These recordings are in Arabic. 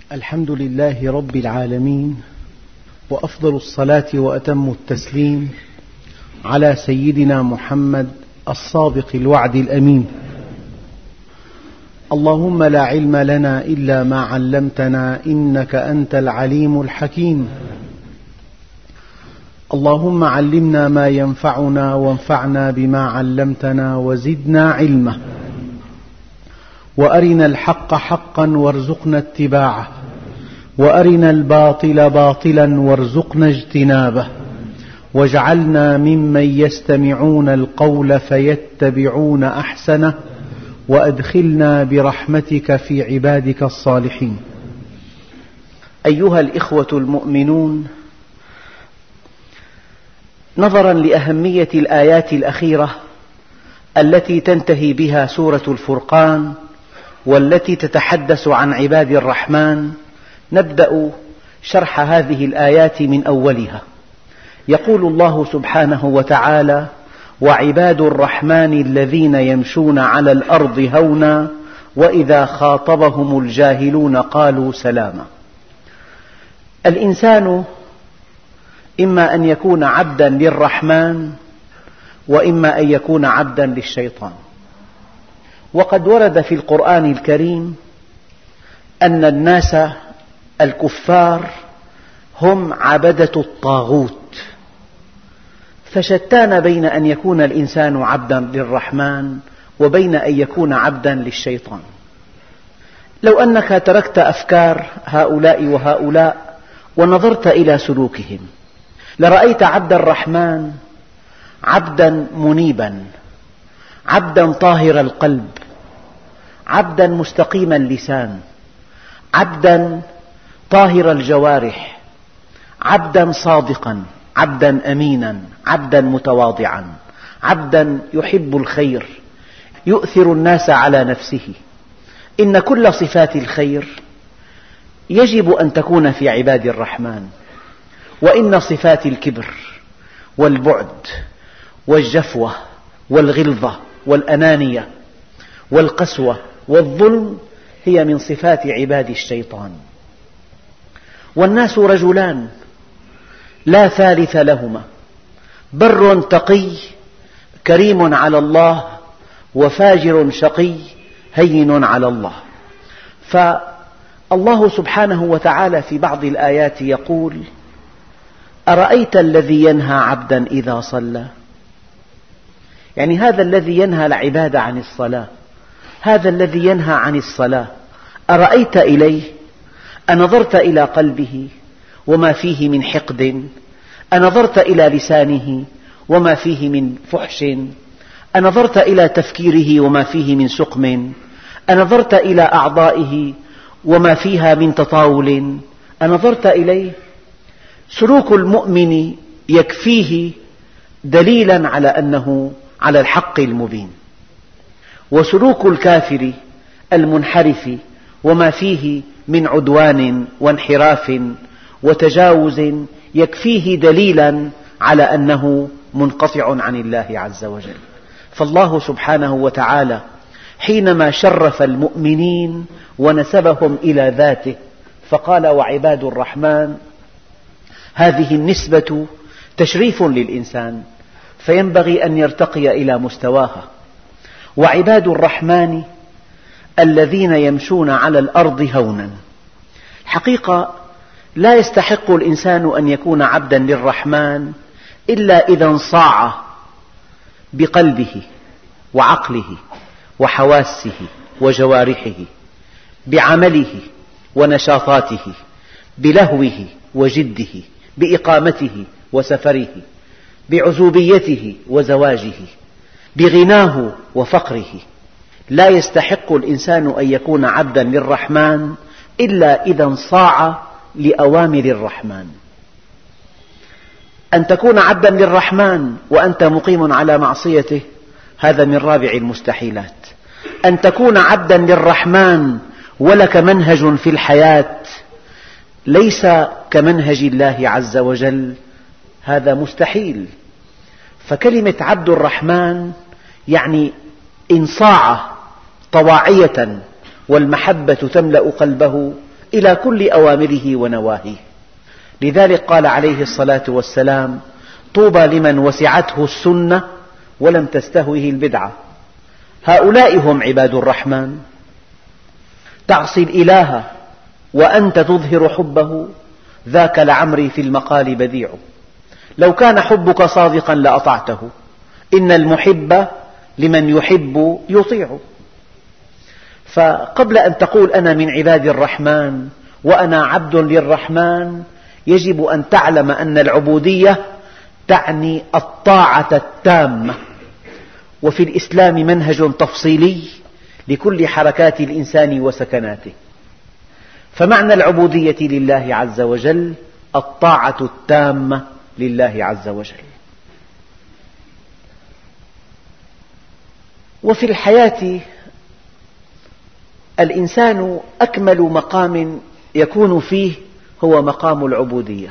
الحمد لله رب العالمين، وأفضل الصلاة وأتم التسليم على سيدنا محمد الصادق الوعد الأمين. اللهم لا علم لنا إلا ما علمتنا إنك أنت العليم الحكيم. اللهم علمنا ما ينفعنا وانفعنا بما علمتنا وزدنا علما، وأرنا الحق حقا وارزقنا اتباعه، وأرنا الباطل باطلا وارزقنا اجتنابه، واجعلنا ممن يستمعون القول فيتبعون أحسنه، وأدخلنا برحمتك في عبادك الصالحين. أيها الإخوة المؤمنون، نظرا لأهمية الآيات الأخيرة التي تنتهي بها سورة الفرقان والتي تتحدث عن عباد الرحمن، نبدأ شرح هذه الآيات من أولها. يقول الله سبحانه وتعالى: وعباد الرحمن الذين يمشون على الأرض هونا وإذا خاطبهم الجاهلون قالوا سلاما. الإنسان إما أن يكون عبدا للرحمن، وإما أن يكون عبدا للشيطان. وقد ورد في القرآن الكريم أن الناس الكفار هم عبدة الطاغوت، فشتان بين أن يكون الإنسان عبدا للرحمن وبين أن يكون عبدا للشيطان. لو أنك تركت أفكار هؤلاء وهؤلاء ونظرت إلى سلوكهم لرأيت عبد الرحمن عبدا منيبا، عبدا طاهر القلب، عبدا مستقيم اللسان، عبدا طاهر الجوارح، عبدا صادقا، عبدا أمينا، عبدا متواضعا، عبدا يحب الخير، يؤثر الناس على نفسه. إن كل صفات الخير يجب أن تكون في عباد الرحمن، وإن صفات الكبر والبعد والجفوة والغلظة والأنانية والقسوة والظلم هي من صفات عباد الشيطان. والناس رجلان لا ثالث لهما: بر تقي كريم على الله، وفاجر شقي هين على الله. فالله سبحانه وتعالى في بعض الآيات يقول: أرأيت الذي ينهى عبدا إذا صلى؟ يعني هذا الذي ينهى العباد عن الصلاة، هذا الذي ينهى عن الصلاة، أرأيت إليه؟ أنظرت إلى قلبه وما فيه من حقد؟ أنظرت إلى لسانه وما فيه من فحش؟ أنظرت إلى تفكيره وما فيه من سقم؟ أنظرت إلى أعضائه وما فيها من تطاول؟ أنظرت إليه؟ سلوك المؤمن يكفيه دليلا على أنه على الحق المبين، وسلوك الكافر المنحرف وما فيه من عدوان وانحراف وتجاوز يكفيه دليلا على أنه منقطع عن الله عز وجل. فالله سبحانه وتعالى حينما شرف المؤمنين ونسبهم إلى ذاته فقال: وعباد الرحمن، هذه النسبة تشريف للإنسان، فينبغي أن يرتقي إلى مستواها. وعباد الرحمن الذين يمشون على الأرض هونا. الحقيقة لا يستحق الإنسان أن يكون عبدا للرحمن إلا إذا انصاع بقلبه وعقله وحواسه وجوارحه، بعمله ونشاطاته، بلهوه وجده، بإقامته وسفره، بعزوبيته وزواجه، بغناه وفقره. لا يستحق الإنسان أن يكون عبدا للرحمن إلا إذا انصاع لأوامر الرحمن. أن تكون عبدا للرحمن وأنت مقيم على معصيته هذا من رابع المستحيلات. أن تكون عبدا للرحمن ولك منهج في الحياة ليس كمنهج الله عز وجل هذا مستحيل. فكلمة عبد الرحمن يعني انصاع طواعية والمحبة تملأ قلبه إلى كل أوامره ونواهيه. لذلك قال عليه الصلاة والسلام: طوبى لمن وسعته السنة ولم تستهوه البدعة. هؤلاء هم عباد الرحمن. تعصي الإله وأنت تظهر حبه، ذاك لعمري في المقال بديع. لو كان حبك صادقا لأطعته، إن المحب لمن يحب يطيع. فقبل أن تقول أنا من عباد الرحمن وأنا عبد للرحمن، يجب أن تعلم أن العبودية تعني الطاعة التامة. وفي الإسلام منهج تفصيلي لكل حركات الإنسان وسكناته. فمعنى العبودية لله عز وجل الطاعة التامة لله عز وجل. وفي الحياة الإنسان أكمل مقام يكون فيه هو مقام العبودية.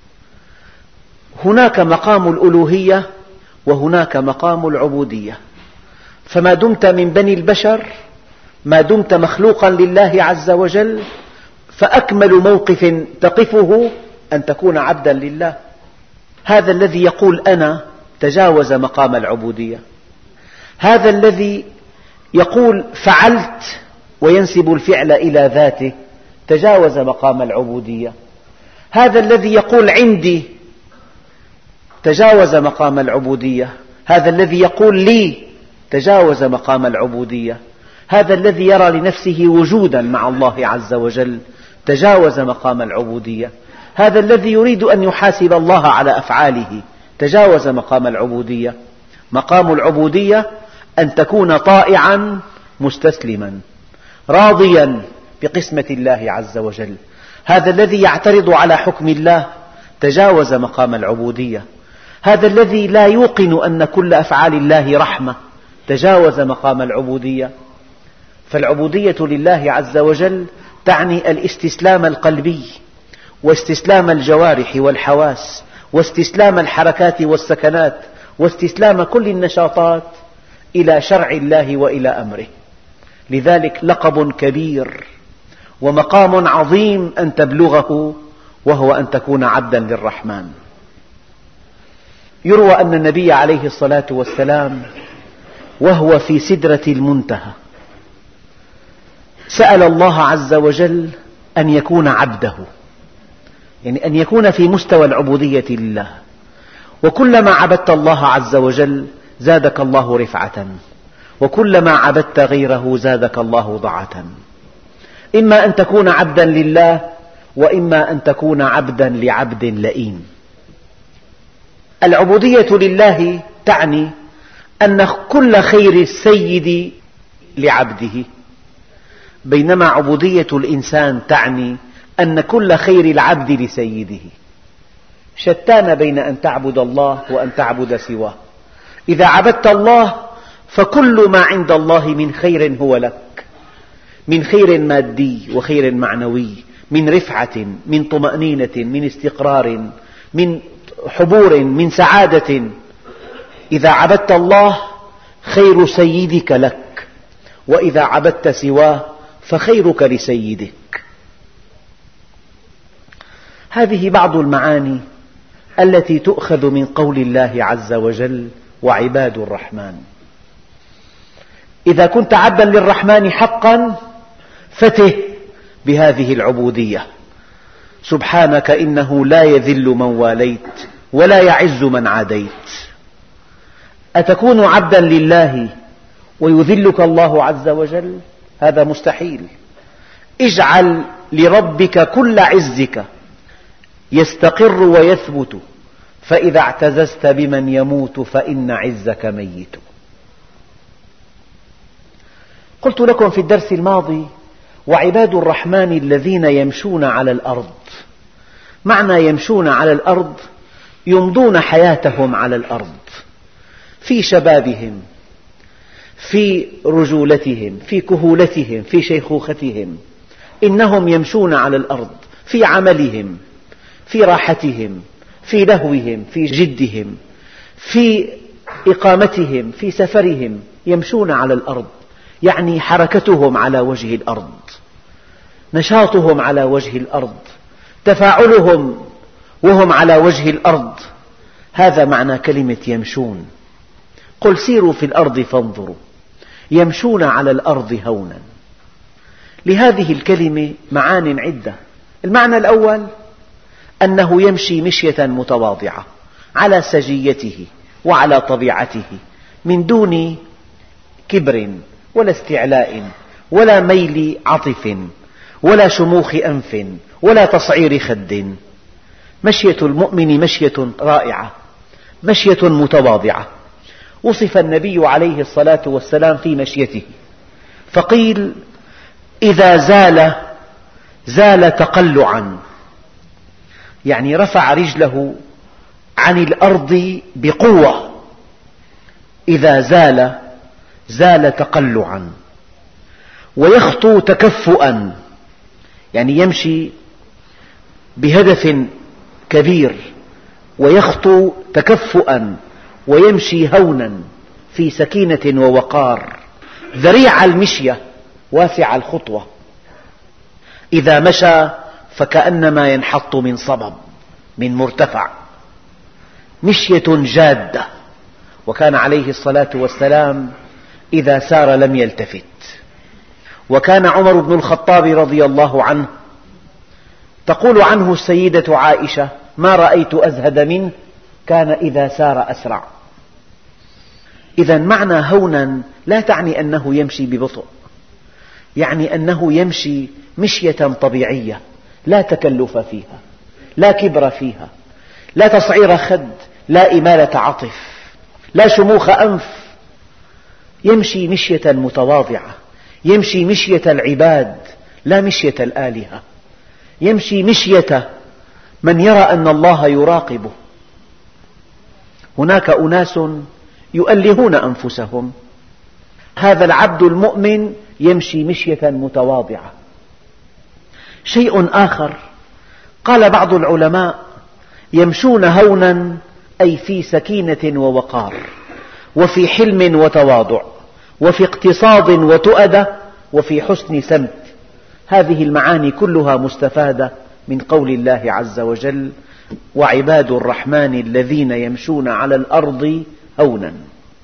هناك مقام الألوهية وهناك مقام العبودية. فما دمت من بني البشر، ما دمت مخلوقا لله عز وجل، فأكمل موقف تقفه أن تكون عبدا لله. هذا الذي يقول أنا تجاوز مقام العبودية. هذا الذي يقول فعلت وينسب الفعل إلى ذاته تجاوز مقام العبودية. هذا الذي يقول عندي تجاوز مقام العبودية. هذا الذي يقول لي تجاوز مقام العبودية. هذا الذي يرى لنفسه وجودا مع الله عز وجل تجاوز مقام العبودية. هذا الذي يريد أن يحاسب الله على أفعاله تجاوز مقام العبودية. مقام العبودية أن تكون طائعا مستسلما راضيا بقسمة الله عز وجل. هذا الذي يعترض على حكم الله تجاوز مقام العبودية. هذا الذي لا يوقن أن كل أفعال الله رحمة تجاوز مقام العبودية. فالعبودية لله عز وجل تعني الاستسلام القلبي واستسلام الجوارح والحواس واستسلام الحركات والسكنات واستسلام كل النشاطات إلى شرع الله وإلى أمره. لذلك لقب كبير ومقام عظيم أن تبلغه، وهو أن تكون عبدا للرحمن. يروى أن النبي عليه الصلاة والسلام وهو في سدرة المنتهى سأل الله عز وجل أن يكون عبده، يعني أن يكون في مستوى العبودية لله. وكلما عبدت الله عز وجل زادك الله رفعة، وكلما عبدت غيره زادك الله ضعة. إما أن تكون عبدا لله، وإما أن تكون عبدا لعبد لئيم. العبودية لله تعني أن كل خير السيد لعبده، بينما عبودية الإنسان تعني أن كل خير العبد لسيده. شتان بين أن تعبد الله وأن تعبد سواه. إذا عبدت الله فكل ما عند الله من خير هو لك، من خير مادي وخير معنوي، من رفعة، من طمأنينة، من استقرار، من حبور، من سعادة. إذا عبدت الله خير سيدك لك، وإذا عبدت سواه فخيرك لسيدك. هذه بعض المعاني التي تؤخذ من قول الله عز وجل وعباد الرحمن. إذا كنت عبدا للرحمن حقا فته بهذه العبودية. سبحانك إنه لا يذل من واليت ولا يعز من عاديت. أتكون عبدا لله ويذلك الله عز وجل؟ هذا مستحيل. اجعل لربك كل عزك يستقر ويثبت، فإذا اعتززت بمن يموت فإن عزك ميت. قلت لكم في الدرس الماضي وعباد الرحمن الذين يمشون على الأرض. معنى يمشون على الأرض يمضون حياتهم على الأرض، في شبابهم، في رجولتهم، في كهولتهم، في شيخوختهم. إنهم يمشون على الأرض في عملهم، في راحتهم، في لهوهم، في جدهم، في إقامتهم، في سفرهم. يمشون على الأرض يعني حركتهم على وجه الأرض. نشاطهم على وجه الأرض، تفاعلهم وهم على وجه الأرض، هذا معنى كلمة يمشون. قل سيروا في الأرض فانظروا يمشون على الأرض هونا. لهذه الكلمة معان عدة. المعنى الأول أنه يمشي مشية متواضعة على سجيته وعلى طبيعته، من دون كبر ولا استعلاء ولا ميل عطف ولا شموخ أنف ولا تصعير خد. مشية المؤمن مشية رائعة، مشية متواضعة. وصف النبي عليه الصلاة والسلام في مشيته فقيل: إذا زال تقلعا، يعني رفع رجله عن الأرض بقوة. إذا زال تقلعا. ويخطو تكفؤا، يعني يمشي بهدف كبير، ويخطو تكفؤا ويمشي هونا في سكينة ووقار. ذريع المشية واسع الخطوة، إذا مشى فكأنما ينحط من صبب من مرتفع. مشية جادة. وكان عليه الصلاة والسلام إذا سار لم يلتفت. وكان عمر بن الخطاب رضي الله عنه تقول عنه السيدة عائشة: ما رأيت أزهد منه، كان إذا سار أسرع. إذا معنى هونا لا تعني أنه يمشي ببطء، يعني أنه يمشي مشية طبيعية لا تكلف فيها، لا كبر فيها، لا تصعير خد، لا إمالة عطف، لا شموخ أنف. يمشي مشية متواضعة، يمشي مشية العباد لا مشية الآلهة، يمشي مشية من يرى أن الله يراقبه. هناك أناس يؤلهون أنفسهم، هذا العبد المؤمن يمشي مشية متواضعة. شيء آخر قال بعض العلماء: يمشون هونا أي في سكينة ووقار، وفي حلم وتواضع، وفي اقتصاد وتؤدة، وفي حسن سمت. هذه المعاني كلها مستفادة من قول الله عز وجل: وعباد الرحمن الذين يمشون على الأرض هونا.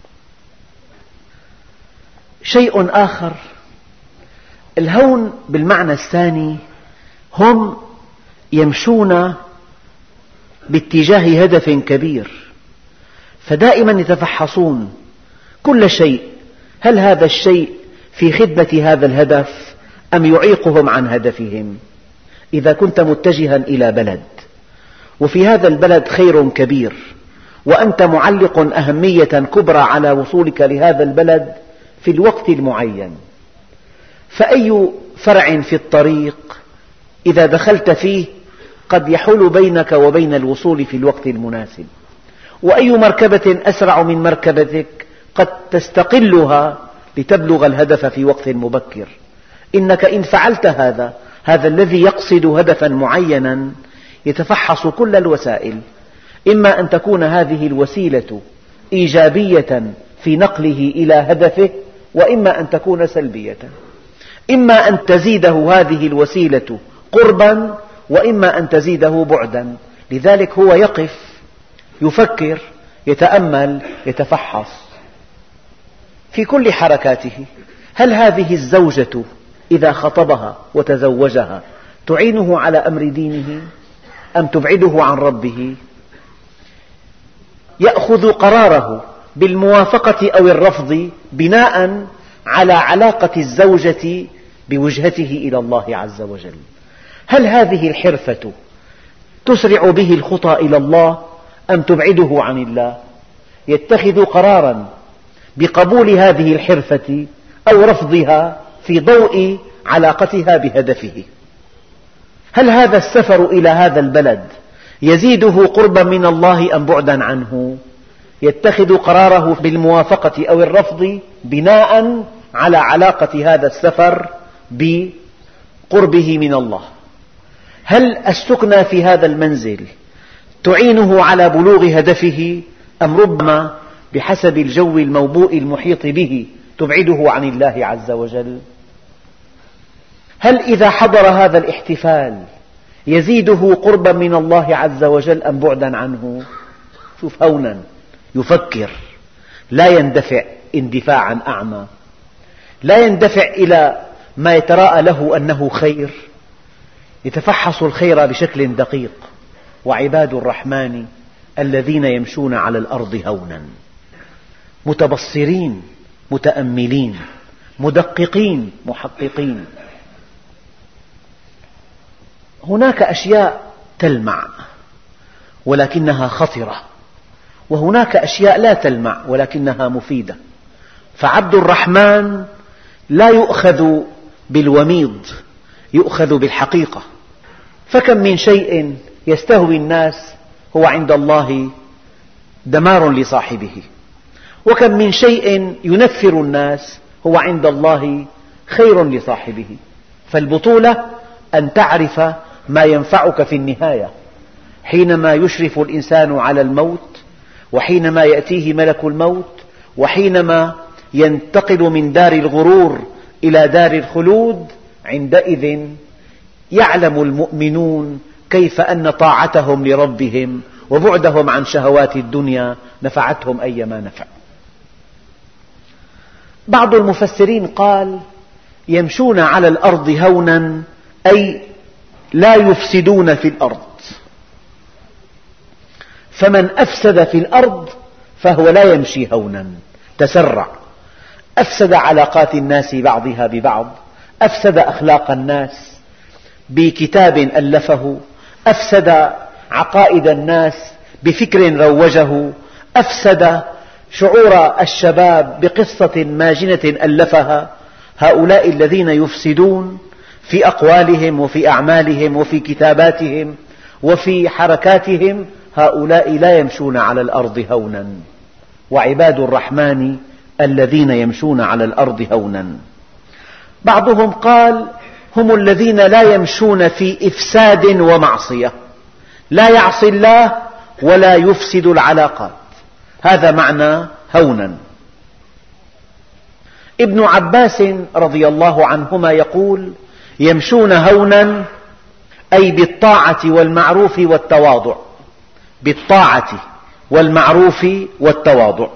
شيء آخر، الهون بالمعنى الثاني هم يمشون باتجاه هدف كبير، فدائما يتفحصون كل شيء، هل هذا الشيء في خدمة هذا الهدف أم يعيقهم عن هدفهم؟ إذا كنت متجها إلى بلد وفي هذا البلد خير كبير وأنت معلق أهمية كبرى على وصولك لهذا البلد في الوقت المعين، فأي فرع في الطريق إذا دخلت فيه قد يحول بينك وبين الوصول في الوقت المناسب، وأي مركبة أسرع من مركبتك قد تستقلها لتبلغ الهدف في وقت مبكر. إنك إن فعلت هذا الذي يقصد هدفا معينا يتفحص كل الوسائل، إما أن تكون هذه الوسيلة إيجابية في نقله إلى هدفه، وإما أن تكون سلبية، إما أن تزيده هذه الوسيلة قربا وإما أن تزيده بعدا. لذلك هو يقف يفكر يتأمل يتفحص في كل حركاته. هل هذه الزوجة إذا خطبها وتزوجها تعينه على أمر دينه أم تبعده عن ربه؟ يأخذ قراره بالموافقة أو الرفض بناء على علاقة الزوجة بوجهته إلى الله عز وجل. هل هذه الحرفة تسرع به الخطى إلى الله أم تبعده عن الله؟ يتخذ قرارا بقبول هذه الحرفة أو رفضها في ضوء علاقتها بهدفه. هل هذا السفر إلى هذا البلد يزيده قربا من الله أم بعدا عنه؟ يتخذ قراره بالموافقة أو الرفض بناء على علاقة هذا السفر بقربه من الله. هل السكنى في هذا المنزل تعينه على بلوغ هدفه أم ربما بحسب الجو الموبوء المحيط به تبعده عن الله عز وجل؟ هل إذا حضر هذا الاحتفال يزيده قربا من الله عز وجل أم بعدا عنه؟ شوف، هونا يفكر، لا يندفع اندفاعا أعمى، لا يندفع إلى ما يتراءى له أنه خير، يتفحص الخير بشكل دقيق. وعباد الرحمن الذين يمشون على الأرض هونا، متبصرين متأملين مدققين محققين. هناك أشياء تلمع ولكنها خطرة، وهناك أشياء لا تلمع ولكنها مفيدة. فعبد الرحمن لا يؤخذ بالوميض، يؤخذ بالحقيقة. فكم من شيء يستهوي الناس هو عند الله دمار لصاحبه، وكم من شيء ينفر الناس هو عند الله خير لصاحبه. فالبطولة أن تعرف ما ينفعك في النهاية، حينما يشرف الإنسان على الموت، وحينما يأتيه ملك الموت، وحينما ينتقل من دار الغرور إلى دار الخلود. عندئذ يعلم المؤمنون كيف أن طاعتهم لربهم وبعدهم عن شهوات الدنيا نفعتهم أيما نفع. بعض المفسرين قال: يمشون على الأرض هونا، أي لا يفسدون في الأرض. فمن أفسد في الأرض فهو لا يمشي هونا، تسرع، أفسد علاقات الناس بعضها ببعض، أفسد أخلاق الناس بكتاب ألفه، أفسد عقائد الناس بفكر روجه، أفسد شعور الشباب بقصة ماجنة ألفها. هؤلاء الذين يفسدون في أقوالهم وفي أعمالهم وفي كتاباتهم وفي حركاتهم، هؤلاء لا يمشون على الأرض هونا. وعباد الرحمن الذين يمشون على الأرض هونا. بعضهم قال: هم الذين لا يمشون في إفساد ومعصية، لا يعصي الله ولا يفسد العلاقات، هذا معنى هونا. ابن عباس رضي الله عنهما يقول: يمشون هونا أي بالطاعة والمعروف والتواضع، بالطاعة والمعروف والتواضع.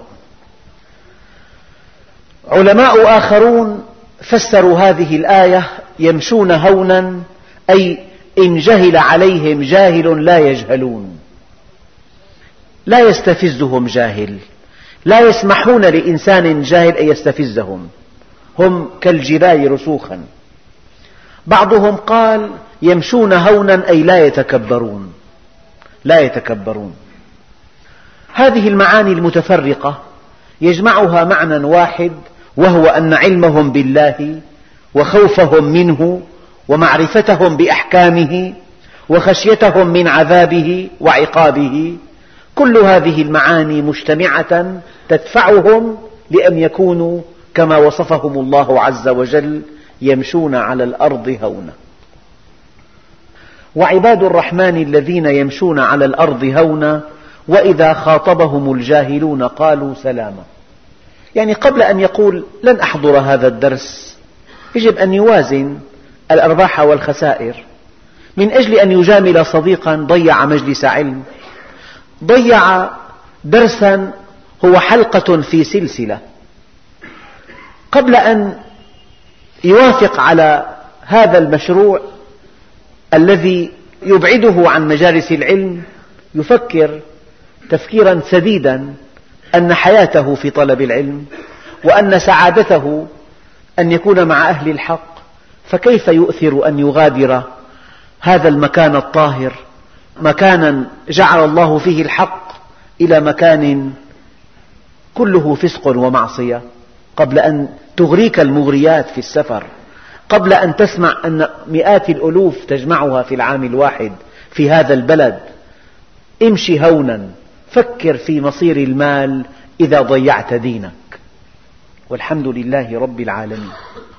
علماء آخرون فسروا هذه الآية: يمشون هونا أي إن جهل عليهم جاهل لا يجهلون، لا يستفزهم جاهل، لا يسمحون لإنسان جاهل أن يستفزهم، هم كالجبال رسوخا. بعضهم قال: يمشون هونا أي لا يتكبرون، لا يتكبرون. هذه المعاني المتفرقة يجمعها معنى واحد، وهو أن علمهم بالله وخوفهم منه ومعرفتهم بأحكامه وخشيتهم من عذابه وعقابه، كل هذه المعاني مجتمعة تدفعهم لأن يكونوا كما وصفهم الله عز وجل: يمشون على الأرض هونا. وعباد الرحمن الذين يمشون على الأرض هونا وإذا خاطبهم الجاهلون قالوا سلاما. يعني قبل أن يقول لن أحضر هذا الدرس يجب أن يوازن الأرباح والخسائر. من أجل أن يجامل صديقا ضيع مجلس علم، ضيع درسا هو حلقة في سلسلة. قبل أن يوافق على هذا المشروع الذي يبعده عن مجالس العلم يفكر تفكيرا سديدا أن حياته في طلب العلم، وأن سعادته أن يكون مع أهل الحق، فكيف يؤثر أن يغادر هذا المكان الطاهر، مكانا جعل الله فيه الحق، إلى مكان كله فسق ومعصية، قبل أن تغريك المغريات في السفر، قبل أن تسمع أن مئات الألوف تجمعها في العام الواحد في هذا البلد. امشي هونا، فكر في مصير المال إذا ضيعت دينك. والحمد لله رب العالمين.